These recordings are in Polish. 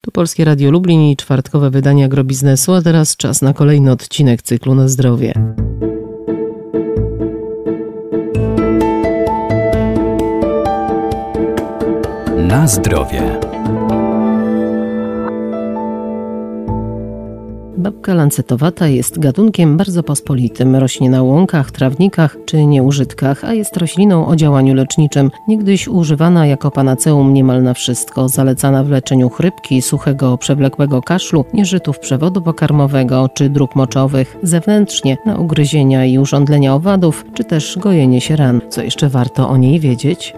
Tu Polskie Radio Lublin i czwartkowe wydanie Agrobiznesu, a teraz czas na kolejny odcinek cyklu Na zdrowie. Na zdrowie. Babka lancetowata jest gatunkiem bardzo pospolitym. Rośnie na łąkach, trawnikach czy nieużytkach, a jest rośliną o działaniu leczniczym. Niegdyś używana jako panaceum niemal na wszystko. Zalecana w leczeniu chrypki, suchego, przewlekłego kaszlu, nieżytów przewodu pokarmowego czy dróg moczowych. Zewnętrznie na ugryzienia i urządlenia owadów, czy też gojenie się ran. Co jeszcze warto o niej wiedzieć?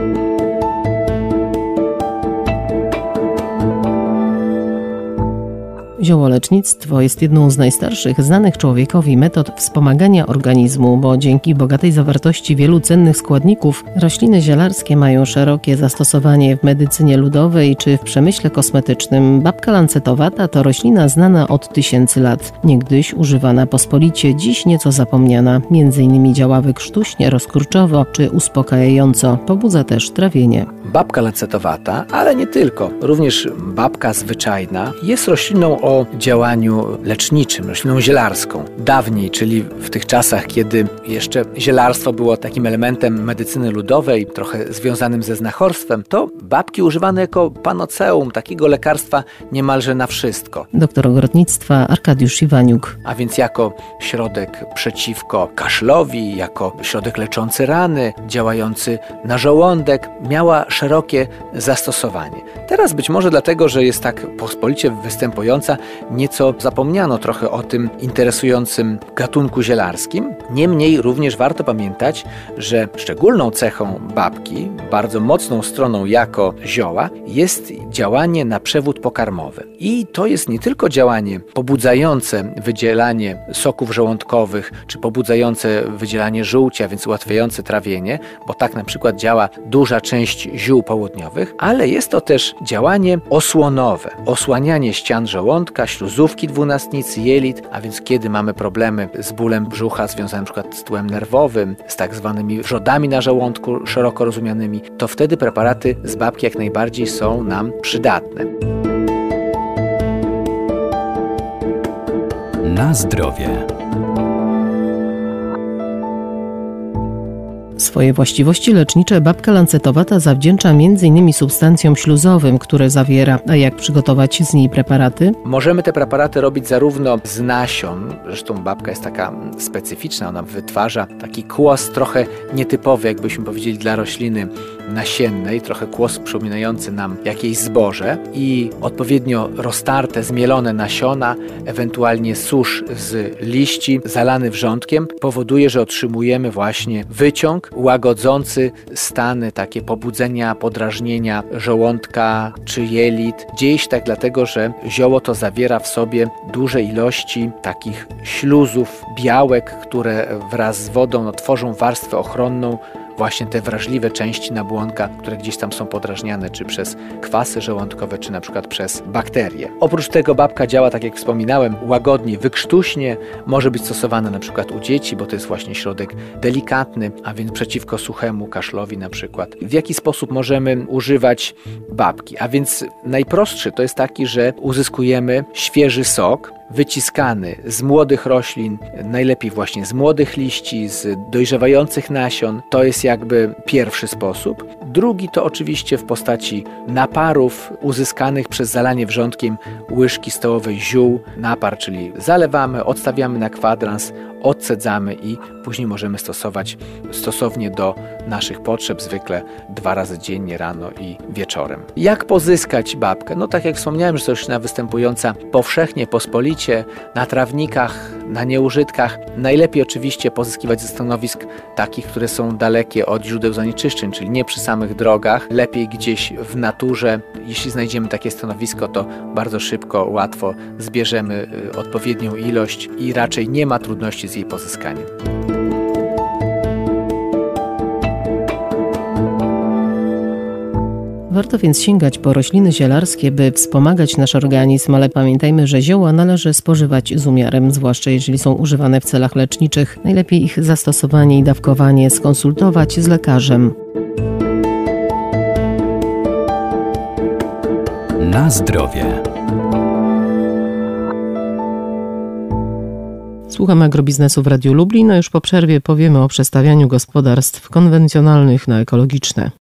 Ziołolecznictwo jest jedną z najstarszych znanych człowiekowi metod wspomagania organizmu, bo dzięki bogatej zawartości wielu cennych składników rośliny zielarskie mają szerokie zastosowanie w medycynie ludowej czy w przemyśle kosmetycznym. Babka lancetowata to roślina znana od tysięcy lat. Niegdyś używana pospolicie, dziś nieco zapomniana. M.in. działa wykrztuśnie, rozkurczowo czy uspokajająco. Pobudza też trawienie. Babka lancetowata, ale nie tylko. Również babka zwyczajna jest rośliną o działaniu leczniczym, rośliną zielarską. Dawniej, czyli w tych czasach, kiedy jeszcze zielarstwo było takim elementem medycyny ludowej, trochę związanym ze znachorstwem, to babki używane jako panaceum, takiego lekarstwa niemalże na wszystko. Doktor ogrodnictwa Arkadiusz Iwaniuk. A więc jako środek przeciwko kaszlowi, jako środek leczący rany, działający na żołądek, miała szerokie zastosowanie. Teraz być może dlatego, że jest tak pospolicie występująca, nieco zapomniano trochę o tym interesującym gatunku zielarskim. Niemniej również warto pamiętać, że szczególną cechą babki, bardzo mocną stroną jako zioła, jest działanie na przewód pokarmowy. I to jest nie tylko działanie pobudzające wydzielanie soków żołądkowych, czy pobudzające wydzielanie żółcia, więc ułatwiające trawienie, bo tak na przykład działa duża część ziół południowych, ale jest to też działanie osłonowe, osłanianie ścian żołądka, śluzówki dwunastnicy, jelit, a więc kiedy mamy problemy z bólem brzucha związane na przykład z tłem nerwowym, z tak zwanymi wrzodami na żołądku szeroko rozumianymi, to wtedy preparaty z babki jak najbardziej są nam przydatne. Na zdrowie. Swoje właściwości lecznicze babka lancetowata zawdzięcza m.in. substancjom śluzowym, które zawiera. A jak przygotować z niej preparaty? Możemy te preparaty robić zarówno z nasion, zresztą babka jest taka specyficzna, ona wytwarza taki kłos trochę nietypowy, jakbyśmy powiedzieli, dla rośliny nasiennej, trochę kłos przypominający nam jakieś zboże i odpowiednio roztarte, zmielone nasiona, ewentualnie susz z liści zalany wrzątkiem powoduje, że otrzymujemy właśnie wyciąg łagodzący stany, takie pobudzenia, podrażnienia żołądka czy jelit. Dzieje się tak dlatego, że zioło to zawiera w sobie duże ilości takich śluzów, białek, które wraz z wodą tworzą warstwę ochronną, właśnie te wrażliwe części nabłonka, które gdzieś tam są podrażniane, czy przez kwasy żołądkowe, czy na przykład przez bakterie. Oprócz tego babka działa, tak jak wspominałem, łagodnie, wykrztuśnie, może być stosowana na przykład u dzieci, bo to jest właśnie środek delikatny, a więc przeciwko suchemu kaszlowi na przykład. W jaki sposób możemy używać babki? A więc najprostszy to jest taki, że uzyskujemy świeży sok, wyciskany z młodych roślin, najlepiej właśnie z młodych liści, z dojrzewających nasion. To jest jakby pierwszy sposób. Drugi to oczywiście w postaci naparów uzyskanych przez zalanie wrzątkiem łyżki stołowej ziół. Napar, czyli zalewamy, odstawiamy na kwadrans, odcedzamy i później możemy stosować stosownie do naszych potrzeb, zwykle 2 razy dziennie, rano i wieczorem. Jak pozyskać babkę? No tak jak wspomniałem, że to roślina występująca powszechnie, pospolicie, na trawnikach, na nieużytkach. Najlepiej oczywiście pozyskiwać ze stanowisk takich, które są dalekie od źródeł zanieczyszczeń, czyli nie przy samych drogach, lepiej gdzieś w naturze. Jeśli znajdziemy takie stanowisko, to bardzo szybko, łatwo zbierzemy odpowiednią ilość i raczej nie ma trudności z jej pozyskaniem. Warto więc sięgać po rośliny zielarskie, by wspomagać nasz organizm, ale pamiętajmy, że zioła należy spożywać z umiarem, zwłaszcza jeżeli są używane w celach leczniczych. Najlepiej ich zastosowanie i dawkowanie skonsultować z lekarzem. Na zdrowie. Słucham agrobiznesu w Radiu Lublin, a już po przerwie powiemy o przestawianiu gospodarstw konwencjonalnych na ekologiczne.